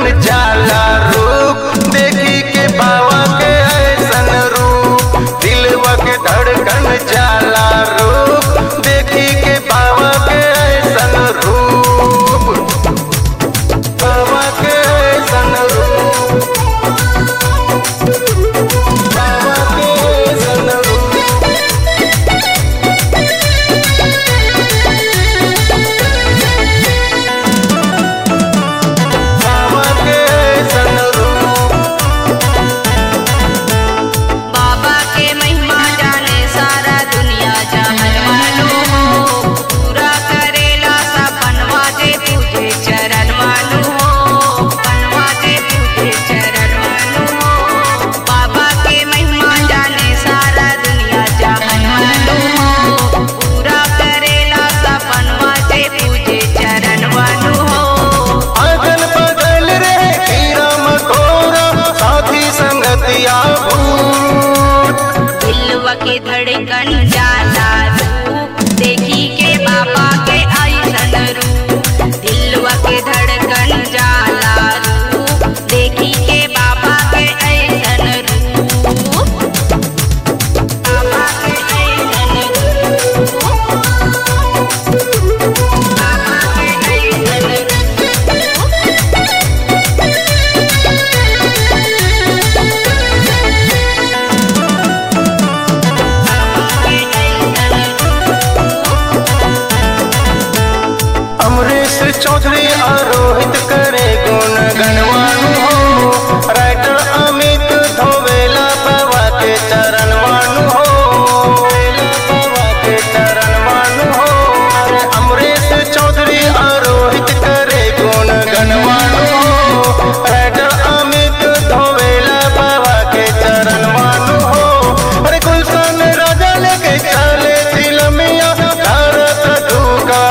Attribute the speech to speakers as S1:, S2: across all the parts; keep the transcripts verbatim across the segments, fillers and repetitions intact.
S1: धड़कन जाला रूप देखी के बाबा के ऐसन रूप। दिलवा के धड़कन जाला रूप देखी के बाबा के ऐसन रूप। बाबा के ऐसन रूप, बाबा के ऐसन रूप। बाबा के ऐसन रूप।
S2: बाबा के महिमा जाने सारा दुनिया जहान मालूम हो। पूरा करेला सपनवा जे तुझे चरण मालूम हो। पनवा जे तुझे चरण मालूम हो। बाबा के महिमा जाने सारा दुनिया जहान मालूम हो। पूरा करेला सपनवा जे तुझे चरण मालूम हो।
S1: अगल बगल रहे कीड़ा मकोड़ा साथी संगतिया भूत।
S2: दिलवा के धड़कन जाला रूप देखी के बाबा के ऐसन रूप। दिलवा के धड़कन जाला रूप देखी के बाबा के ऐसन रूप। बाबा के ऐसन रूप, बाबा के ऐसन
S1: अमरीश चौधरी आरोहित करे गुण गणवानु हो। राइटर अमित धोवेला बाबा के चरण मानु हो। बाबा के चरण मानु हो। अरे अमरीश चौधरी आरोहित करे गुण गणवानु हो। राइटर अमित धोवेला बाबा के चरण मानु हो। अरे गुलशन राजा लेके चले दिलमिया भारत धूका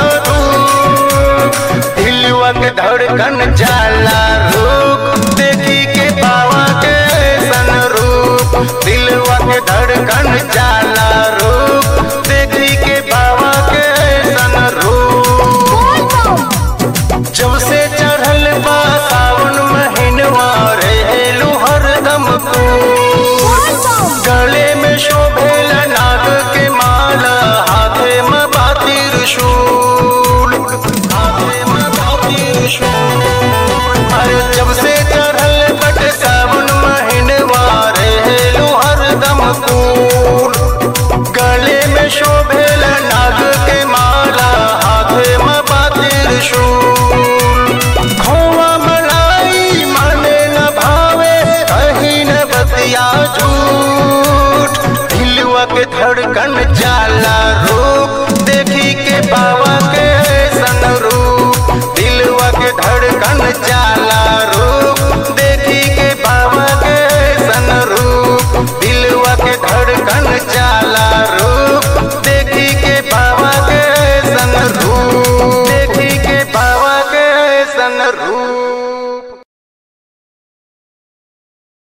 S1: दिलवा के धड़कन जाला रूप देखी के बाबा के ऐसन रूप। दिलवा के धड़कन जाला रूप देखी के बाबा के ऐसन रूप। जब से चढ़ल बा सावन महीनवा रहेलू हरदम कूल। गले में शोभेला नाग के माला हाथे में बा त्रिशूल। हाथे में बा त्रिशूल। अरे जब से चढ़ल बट सावन महीनवा रहेलू हरदम कूल। गले में शोभेला नाग के माला हाथे में बा त्रिशूल। खोवा मलाई माने न भावे कहीं न बतिया झूठ। दिलवा के धड़कन जाला रूप देखी के बाबा के ऐसन रूप। दिलवा के धड़कन जाला